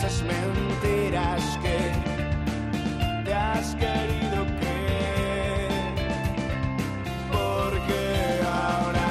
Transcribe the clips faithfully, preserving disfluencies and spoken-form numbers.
esas mentiras que te has querido creer, porque ahora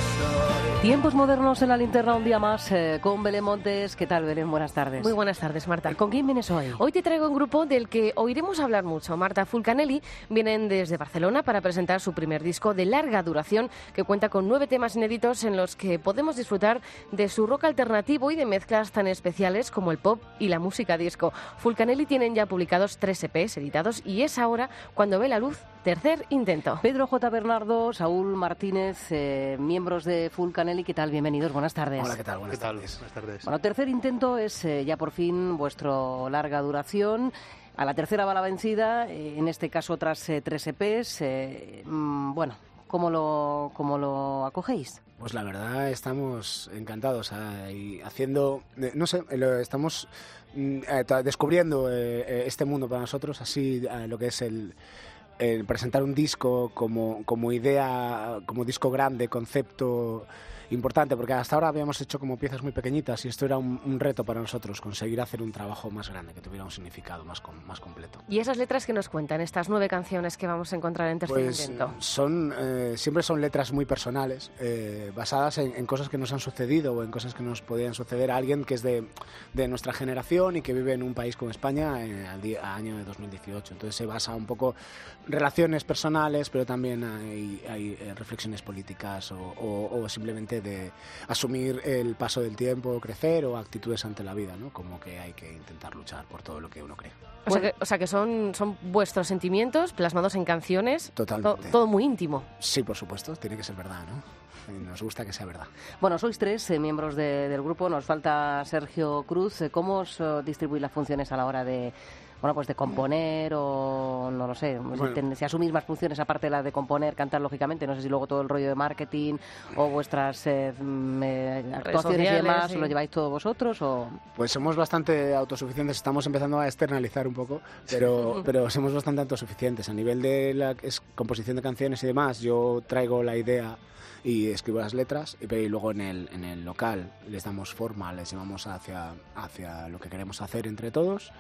estoy. Tiempos modernos en la linterna un día más eh, con Belén Montes. ¿Qué tal, Belén? Buenas tardes. Muy buenas tardes, Marta. ¿Con quién vienes hoy? Hoy te traigo un grupo del que oiremos hablar mucho. Marta Fulcanelli vienen desde Barcelona para presentar su primer disco de larga duración que cuenta con nueve temas inéditos en los que podemos disfrutar de su rock alternativo y de mezclas tan especiales como el pop y la música disco. Fulcanelli tienen ya publicados tres E Pes editados y es ahora cuando ve la luz tercer intento. Pedro J. Bernardo, Saúl Martínez, eh, miembros de Fulcanelli, ¿qué tal? Bienvenidos, buenas tardes. Hola, ¿qué tal? Buenas ¿Qué tal? tardes. Buenas tardes. Bueno, tercer intento es eh, ya por fin vuestro larga duración. A la tercera va la vencida, eh, en este caso otras eh, tres E Pes. Eh, mmm, bueno, ¿cómo lo, cómo lo acogéis? Pues la verdad estamos encantados eh, y haciendo, eh, no sé, lo, estamos eh, descubriendo eh, este mundo para nosotros, así eh, lo que es el... el presentar un disco como, como idea, como disco grande, concepto importante, porque hasta ahora habíamos hecho como piezas muy pequeñitas y esto era un, un reto para nosotros, conseguir hacer un trabajo más grande, que tuviera un significado más, com, más completo. ¿Y esas letras que nos cuentan, estas nueve canciones que vamos a encontrar en tercer pues, intento? Son, eh, siempre son letras muy personales, eh, basadas en, en cosas que nos han sucedido o en cosas que nos podían suceder a alguien que es de, de nuestra generación y que vive en un país como España en el día, año de dos mil dieciocho. Entonces se basa un poco en relaciones personales, pero también hay, hay reflexiones políticas o, o, o simplemente de asumir el paso del tiempo, crecer o actitudes ante la vida, ¿no? Como que hay que intentar luchar por todo lo que uno cree. O sea que, o sea que son, son vuestros sentimientos plasmados en canciones. Totalmente. To, todo muy íntimo. Sí, por supuesto, tiene que ser verdad, ¿no? Y nos gusta que sea verdad. Bueno, sois tres eh, miembros de, del grupo, nos falta Sergio Cruz. ¿Cómo os uh, distribuís las funciones a la hora de... Bueno, pues de componer o no lo sé, bueno. si, si asumís más funciones aparte de la de componer, cantar lógicamente, no sé si luego todo el rollo de marketing o vuestras eh, eh, actuaciones sociales, y demás, sí. ¿Lo lleváis todos vosotros o...? Pues somos bastante autosuficientes, estamos empezando a externalizar un poco, pero, pero somos bastante autosuficientes. A nivel de la es, composición de canciones y demás, yo traigo la idea y escribo las letras y, y luego en el, en el local les damos forma, les llevamos hacia, hacia lo que queremos hacer entre todos.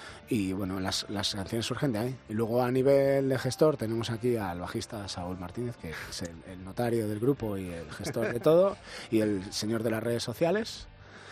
Y bueno, las, las canciones surgen de ahí. Y luego a nivel de gestor tenemos aquí al bajista Saúl Martínez, que es el, el notario del grupo y el gestor de todo, y el señor de las redes sociales.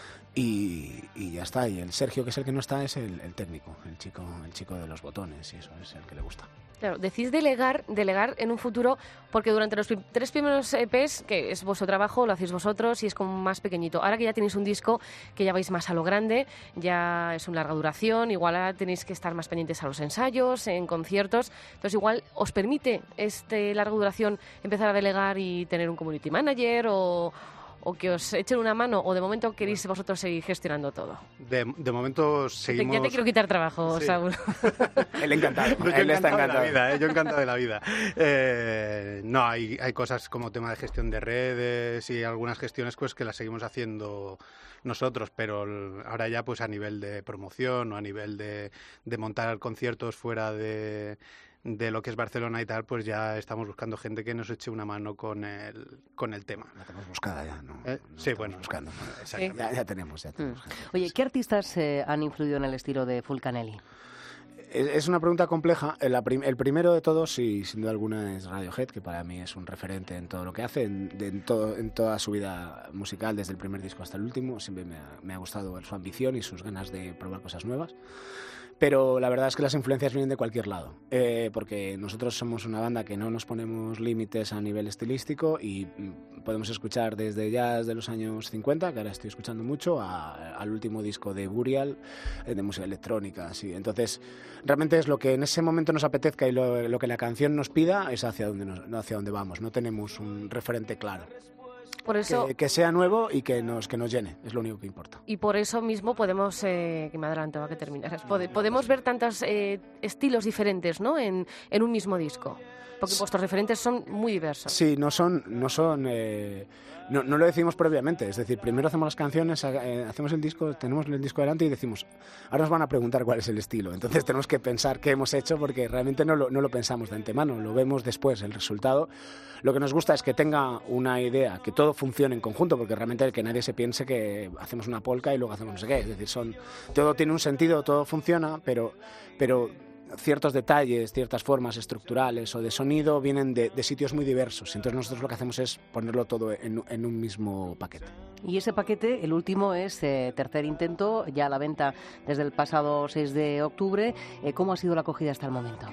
Y, y ya está. Y el Sergio, que es el que no está, es el, el técnico, el chico, el chico de los botones, y eso es el que le gusta. Claro, decís delegar, delegar en un futuro, porque durante los prim- tres primeros E Pes, que es vuestro trabajo, lo hacéis vosotros y es como más pequeñito. Ahora que ya tenéis un disco, que ya vais más a lo grande, ya es una larga duración, igual ahora tenéis que estar más pendientes a los ensayos, en conciertos, entonces igual os permite este larga duración empezar a delegar y tener un community manager o... o que os echen una mano, o de momento queréis vosotros seguir gestionando todo? De, de momento seguimos... Ya te quiero quitar trabajo, sí. Saúl. Él encantado. No, yo Él está encantado encantado. de la vida, ¿eh? Yo encantado de la vida. Eh, no, hay, hay cosas como tema de gestión de redes y algunas gestiones pues que las seguimos haciendo nosotros, pero ahora ya pues a nivel de promoción o a nivel de, de montar conciertos fuera de... de lo que es Barcelona y tal, pues ya estamos buscando gente que nos eche una mano con el, con el tema. La tenemos buscada ya, ¿no? ¿Eh? no sí, bueno. buscando. Sí. Ya, ya tenemos, ya tenemos. Mm. Oye, ¿qué artistas eh, han influido en el estilo de Fulcanelli? Es una pregunta compleja. El, el primero de todos, sí, sin duda alguna, es Radiohead, que para mí es un referente en todo lo que hace, en, en, todo, en toda su vida musical, desde el primer disco hasta el último. Siempre me ha, me ha gustado su ambición y sus ganas de probar cosas nuevas. Pero la verdad es que las influencias vienen de cualquier lado, eh, porque nosotros somos una banda que no nos ponemos límites a nivel estilístico y podemos escuchar desde jazz de los años cincuenta, que ahora estoy escuchando mucho, a, al último disco de Burial, de música electrónica, así. Entonces, realmente es lo que en ese momento nos apetezca y lo, lo que la canción nos pida es hacia donde, nos, hacia donde vamos. No tenemos un referente claro. Por eso, que, que sea nuevo y que nos, que nos llene, es lo único que importa. Y por eso mismo podemos, eh, que me adelantaba que terminaras, Pod- podemos ver tantos eh, estilos diferentes, ¿no? en, en un mismo disco. Porque vuestros referentes son muy diversos. Sí, no son... No son eh, no, no lo decimos previamente, es decir, primero hacemos las canciones, eh, hacemos el disco, tenemos el disco delante y decimos, ahora nos van a preguntar cuál es el estilo, entonces tenemos que pensar qué hemos hecho porque realmente no lo, no lo pensamos de antemano, lo vemos después, el resultado. Lo que nos gusta es que tenga una idea, que todo todo funcione en conjunto, porque realmente que nadie se piense que hacemos una polka y luego hacemos no sé qué. Es decir, son, todo tiene un sentido, todo funciona, pero, pero ciertos detalles, ciertas formas estructurales o de sonido vienen de, de sitios muy diversos. Entonces nosotros lo que hacemos es ponerlo todo en, en un mismo paquete. Y ese paquete, el último, es eh, Tercer Intento, ya a la venta desde el pasado seis de octubre. Eh, ¿Cómo ha sido la acogida hasta el momento?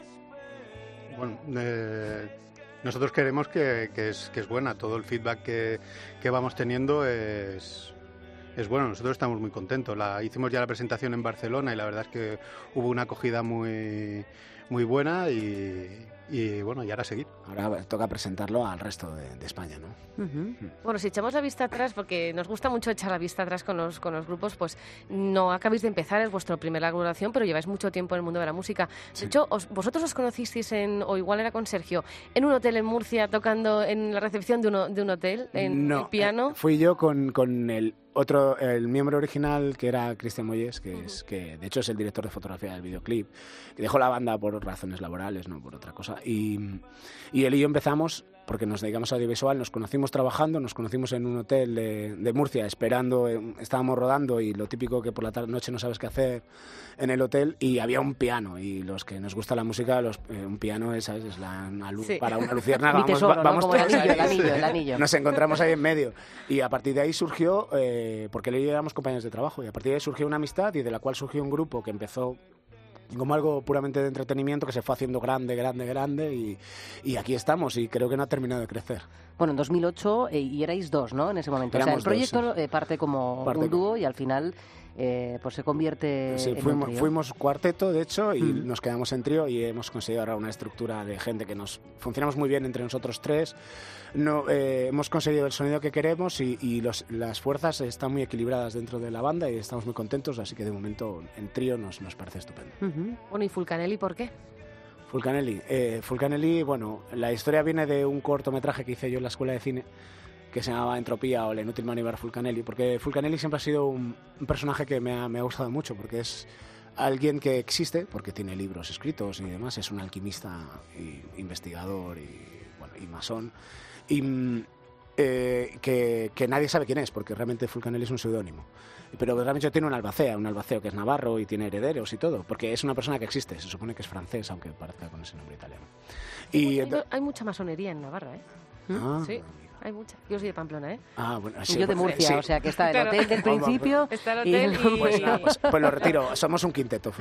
Bueno, eh, nosotros queremos que, que, es, que es buena. Todo el feedback que, que vamos teniendo es, es bueno. Nosotros estamos muy contentos. La, hicimos ya la presentación en Barcelona y la verdad es que hubo una acogida muy, muy buena y, y bueno, y ahora seguir. Ahora toca presentarlo al resto de, de España, ¿no? Uh-huh. Bueno, si echamos la vista atrás, porque nos gusta mucho echar la vista atrás con los, con los grupos, pues no acabáis de empezar, es vuestra primera colaboración, pero lleváis mucho tiempo en el mundo de la música. Sí. De hecho, os, vosotros os conocisteis, en, o igual era con Sergio, en un hotel en Murcia, tocando en la recepción de, uno, de un hotel, en no, el piano. Eh, fui yo con, con el otro, el miembro original, que era Cristian Moyes, que, uh-huh. es, que de hecho es el director de fotografía del videoclip, que dejó la banda por razones laborales, no por otra cosa. Y, y él y yo empezamos, porque nos dedicamos a audiovisual, nos conocimos trabajando, nos conocimos en un hotel de, de Murcia, esperando, eh, estábamos rodando y lo típico que por la tarde, noche no sabes qué hacer en el hotel, y había un piano, y los que nos gusta la música, los, eh, un piano es, ¿sabes? es la, una luz, sí. para una luciérnaga. Mi tesoro, vamos, vamos ¿no? Como el anillo, el anillo, el anillo. Nos encontramos ahí en medio, y a partir de ahí surgió, eh, porque él y yo éramos compañeros de trabajo, y a partir de ahí surgió una amistad, y de la cual surgió un grupo que empezó como algo puramente de entretenimiento, que se fue haciendo grande, grande, grande, y, y aquí estamos, y creo que no ha terminado de crecer. Bueno, en dos mil ocho, eh, y erais dos, ¿no?, en ese momento. Éramos o sea, el proyecto dos, sí. eh, parte como parte un dúo y al final eh, pues se convierte sí, en fuimos, un trío. Fuimos cuarteto, de hecho, y mm. nos quedamos en trío, y hemos conseguido ahora una estructura de gente que nos... Funcionamos muy bien entre nosotros tres. No, eh, hemos conseguido el sonido que queremos y, y los, las fuerzas están muy equilibradas dentro de la banda y estamos muy contentos, así que de momento en trío nos, nos parece estupendo. Uh-huh. Bueno, ¿y Fulcanelli por qué? Fulcanelli, eh, Fulcanelli, bueno, la historia viene de un cortometraje que hice yo en la escuela de cine que se llamaba Entropía o La inútil maniobra Fulcanelli, porque Fulcanelli siempre ha sido un, un personaje que me ha, me ha gustado mucho, porque es alguien que existe, porque tiene libros escritos y demás, es un alquimista y investigador y, bueno, y masón, y eh, que, que nadie sabe quién es, porque realmente Fulcanelli es un seudónimo. Pero realmente tiene un albacea, un albaceo que es navarro y tiene herederos y todo, porque es una persona que existe, se supone que es francés, aunque parezca con ese nombre italiano. Y, hay, hay mucha masonería en Navarra, ¿eh? Ah, sí. Hay mucha. Yo soy de Pamplona, ¿eh? Ah, bueno, sí, y yo de Murcia, sí. o sea que está el claro. hotel del principio. Está el hotel y... y... Pues, nada, pues, pues lo retiro, somos un quinteto.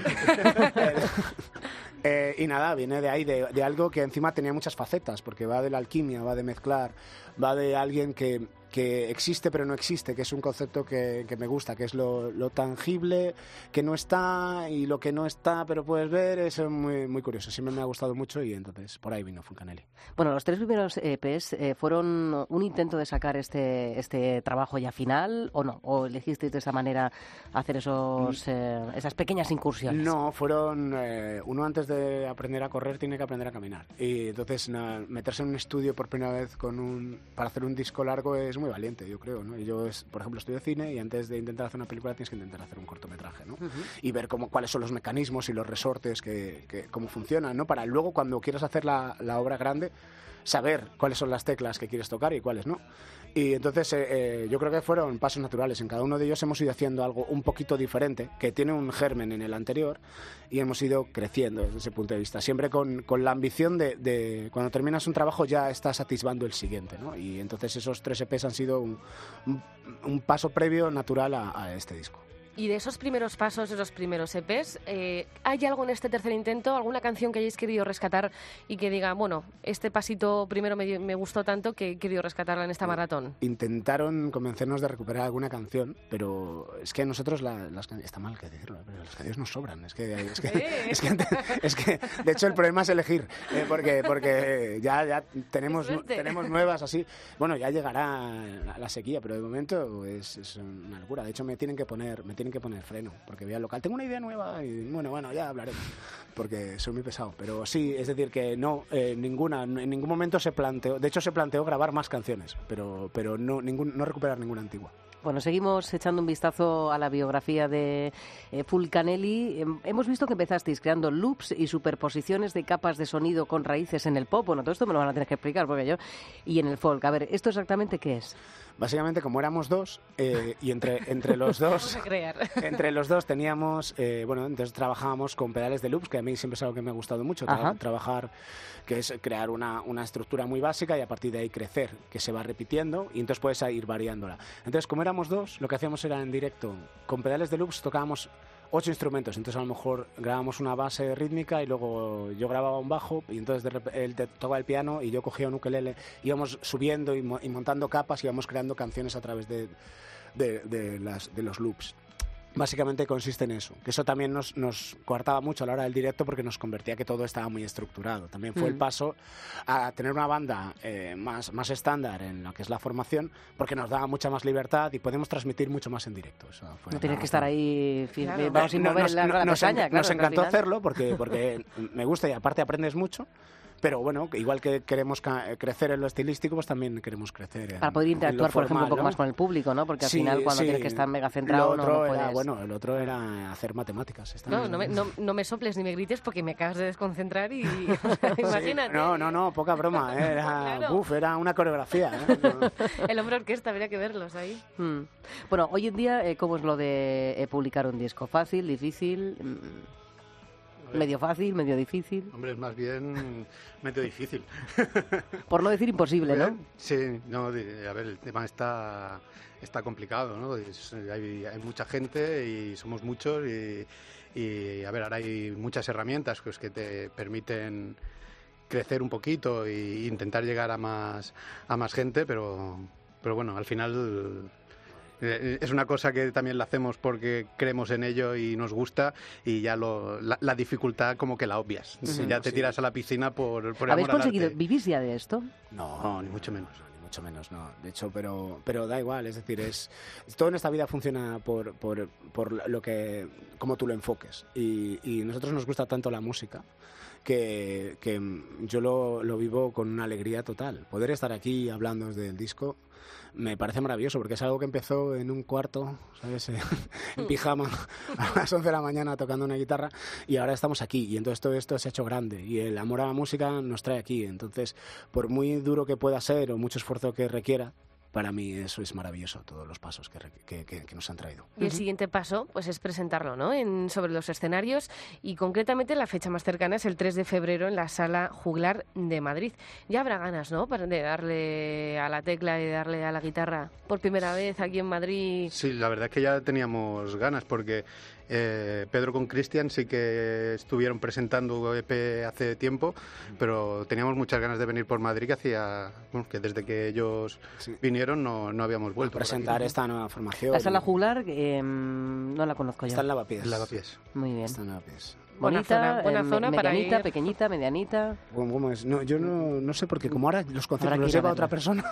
eh, y nada, viene de ahí, de, de algo que encima tenía muchas facetas, porque va de la alquimia, va de mezclar, va de alguien que, que existe pero no existe, que es un concepto que, que me gusta, que es lo, lo tangible, que no está, y lo que no está pero puedes ver, es muy, muy curioso. Siempre me ha gustado mucho y entonces por ahí vino Fulcanelli. Bueno, los tres primeros E Pes eh, fueron un intento de sacar este este trabajo ya final, ¿o no? ¿O elegisteis de esa manera hacer esos eh, esas pequeñas incursiones? No, fueron... Eh, uno antes de aprender a correr tiene que aprender a caminar. Y entonces na, meterse en un estudio por primera vez con un para hacer un disco largo es muy valiente, yo creo, ¿no? Y yo, es, por ejemplo, estudio cine y antes de intentar hacer una película tienes que intentar hacer un cortometraje, ¿no? Uh-huh. Y ver cómo, cuáles son los mecanismos y los resortes, que, que, cómo funcionan, ¿no? Para luego, cuando quieras hacer la, la obra grande, saber cuáles son las teclas que quieres tocar y cuáles no. Y entonces eh, eh, yo creo que fueron pasos naturales. En cada uno de ellos hemos ido haciendo algo un poquito diferente, que tiene un germen en el anterior, y hemos ido creciendo desde ese punto de vista. Siempre con, con la ambición de, de, cuando terminas un trabajo ya estás atisbando el siguiente, ¿no? Y entonces esos tres E Pes han sido un, un, un paso previo natural a, a este disco. Y de esos primeros pasos, de esos primeros E Pes, eh, ¿hay algo en este tercer intento, alguna canción que hayáis querido rescatar y que diga, bueno, este pasito primero me, me gustó tanto que he querido rescatarla en esta maratón? Intentaron convencernos de recuperar alguna canción, pero es que nosotros, la, las canciones, está mal que decirlo, pero las canciones nos sobran. Es que, es que, ¿Eh? es, que, es que de hecho, el problema es elegir, eh, porque, porque ya, ya tenemos, tenemos nuevas así. Bueno, ya llegará la sequía, pero de momento es, es una locura. De hecho, me tienen que poner... Me tienen que poner freno, porque voy al local, tengo una idea nueva y bueno, bueno, ya hablaremos, porque soy muy pesado, pero sí, es decir que no, eh, ninguna, en ningún momento se planteó, de hecho se planteó grabar más canciones, pero, pero no, ningún, no recuperar ninguna antigua. Bueno, seguimos echando un vistazo a la biografía de eh, Fulcanelli. Hem- hemos visto que empezasteis creando loops y superposiciones de capas de sonido con raíces en el pop. Bueno, todo esto me lo van a tener que explicar porque yo... Y en el folk. A ver, ¿esto exactamente qué es? Básicamente, como éramos dos, eh, y entre, entre los dos... Vamos a crear. Entre los dos teníamos, eh, bueno, entonces trabajábamos con pedales de loops, que a mí siempre es algo que me ha gustado mucho, tra- Ajá. trabajar, que es crear una, una estructura muy básica y a partir de ahí crecer, que se va repitiendo y entonces puedes ir variándola. Entonces, como éramos dos, lo que hacíamos era en directo, con pedales de loops tocábamos ocho instrumentos, entonces a lo mejor grabábamos una base rítmica y luego yo grababa un bajo y entonces de rep- él te- tocaba el piano y yo cogía un ukelele, íbamos subiendo y, mo- y montando capas y íbamos creando canciones a través de, de, de las, de los loops. Básicamente consiste en eso, que eso también nos, nos coartaba mucho a la hora del directo porque nos convertía que todo estaba muy estructurado. También fue Mm. el paso a tener una banda eh, más, más estándar en lo que es la formación porque nos daba mucha más libertad y podemos transmitir mucho más en directo. Eso fue No tienes una- que estar ahí fi- Claro. vamos sin No, mover nos, la, la nos, pestaña, en- claro, nos que al encantó final- hacerlo porque, porque me gusta y aparte aprendes mucho. Pero bueno, que igual que queremos ca- crecer en lo estilístico, pues también queremos crecer en, Para poder en lo interactuar, por ejemplo, un formal, poco ¿no? más con el público, ¿no? Porque al Sí, final cuando sí. tienes que estar mega centrado Lo no, otro no era, puedes... bueno, el otro era hacer matemáticas. está No, muy no me, bien. no, no me soples ni me grites porque me acabas de desconcentrar y imagínate. No, no, no, poca broma, ¿eh? era, Claro. uf, era una coreografía. ¿eh? No. El hombre orquesta, habría que verlos ahí. Mm. Bueno, hoy en día, eh, ¿cómo es lo de eh, publicar un disco? ¿Fácil, difícil? Mm, ¿Medio fácil, medio difícil? Hombre, es más bien medio difícil. Por no decir imposible, ¿no? Sí, no, de- a ver, el tema está, está complicado, ¿no? Es- hay, hay mucha gente y somos muchos y, y, a ver, ahora hay muchas herramientas pues, que te permiten crecer un poquito e intentar llegar a más, a más gente, pero, pero bueno, al final... eh, Es una cosa que también la hacemos porque creemos en ello y nos gusta y ya lo, la, la dificultad como que la obvias. Ujú. Ya te Sí. tiras a la piscina por, por ¿Habéis amor al conseguido arte. vivir ya de esto? No, No, ni mucho menos. No, ni mucho menos, no. De hecho, pero, pero da igual, es decir, es todo en esta vida funciona por, por, por lo que, como tú lo enfoques. Y, y nosotros nos gusta tanto la música que, que yo lo, lo vivo con una alegría total. Poder estar aquí hablando del disco me parece maravilloso porque es algo que empezó en un cuarto, ¿sabes? En pijama a las once de la mañana tocando una guitarra y ahora estamos aquí y entonces todo esto se ha hecho grande y el amor a la música nos trae aquí. Entonces, por muy duro que pueda ser o mucho esfuerzo que requiera, para mí eso es maravilloso, todos los pasos que, re- que, que- que nos han traído. Y el siguiente paso pues es presentarlo, ¿no? En, sobre los escenarios y concretamente la fecha más cercana es el tres de febrero en la Sala Juglar de Madrid. Ya habrá ganas, ¿no? Para de darle a la tecla y de darle a la guitarra por primera vez aquí en Madrid. Sí, la verdad es que ya teníamos ganas porque eh, Pedro con Cristian sí que estuvieron presentando E P hace tiempo, pero teníamos muchas ganas de venir por Madrid que hacía, bueno, que desde que ellos Sí. vinieron no, no habíamos vuelto. por aquí. Presentar esta nueva formación. La sala juglar eh, no la conozco yo. Está en Lavapiés. En Lavapiés. Muy bien. Está en Lavapiés. Buena Bonita, zona, buena eh, me- zona para medianita, ir. pequeñita, medianita. ¿Cómo, cómo es? No, yo no, no sé, porque como ahora los conciertos Habrá que los ir a lleva verla. otra persona.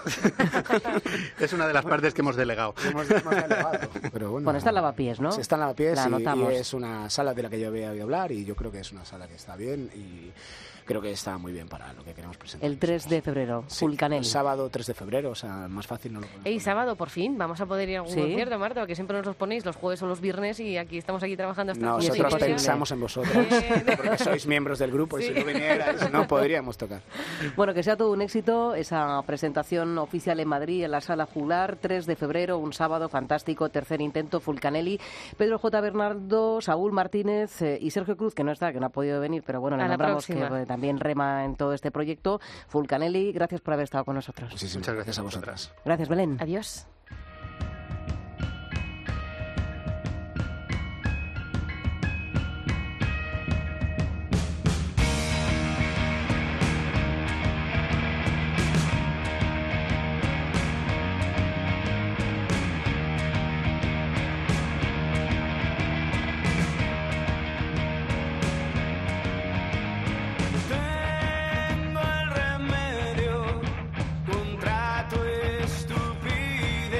Es una de las partes que hemos delegado. hemos, hemos delegado. Pero bueno, Bueno, está en Lavapiés, ¿no? Sí, está en Lavapiés La y, anotamos. y es una sala de la que yo había oído hablar y yo creo que es una sala que está bien y creo que está muy bien para lo que queremos presentar. El tres de febrero, Sí, Fulcanelli. el sábado tres de febrero, o sea, más fácil no lo podemos Ey, poner. sábado, por fin, vamos a poder ir a algún Sí. concierto, Marta, porque siempre nos los ponéis los jueves o los viernes y aquí estamos aquí trabajando hasta las es Nosotros imposible. pensamos en vosotros, porque sois miembros del grupo y Sí. si no vinierais no podríamos tocar. Bueno, que sea todo un éxito esa presentación oficial en Madrid, en la Sala Juglar, tres de febrero, un sábado fantástico, tercer intento, Fulcanelli, Pedro J. Bernardo, Saúl Martínez eh, y Sergio Cruz, que no está, que no ha podido venir, pero bueno, le A la nombramos que próxima. eh, también rema en todo este proyecto. Fulcanelli, gracias por haber estado con nosotros. Muchísimas Muchas gracias gracias a a vosotras. Gracias, Belén. Adiós. Tengo el remedio contra tu estupidez.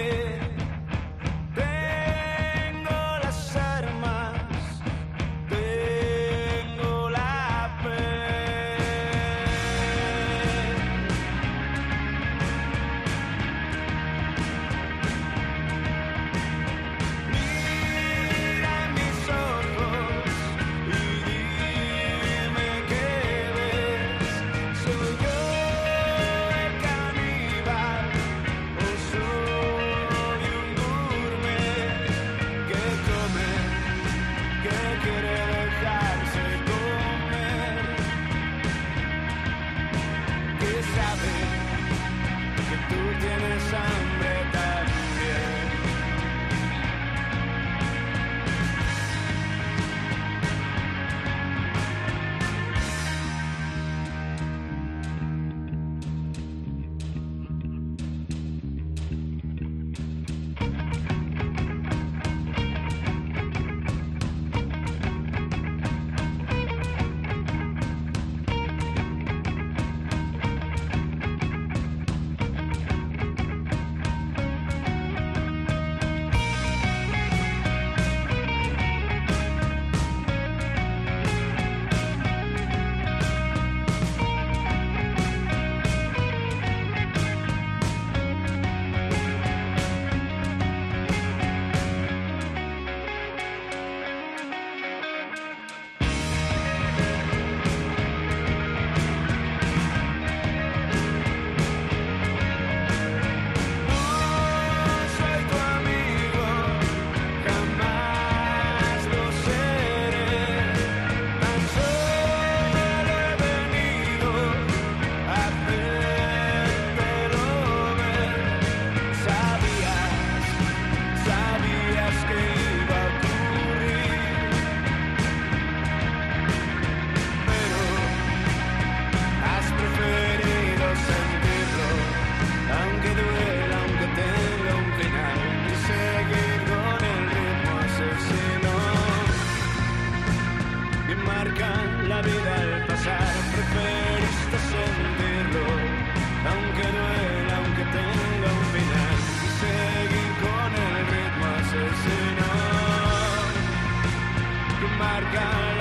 marcan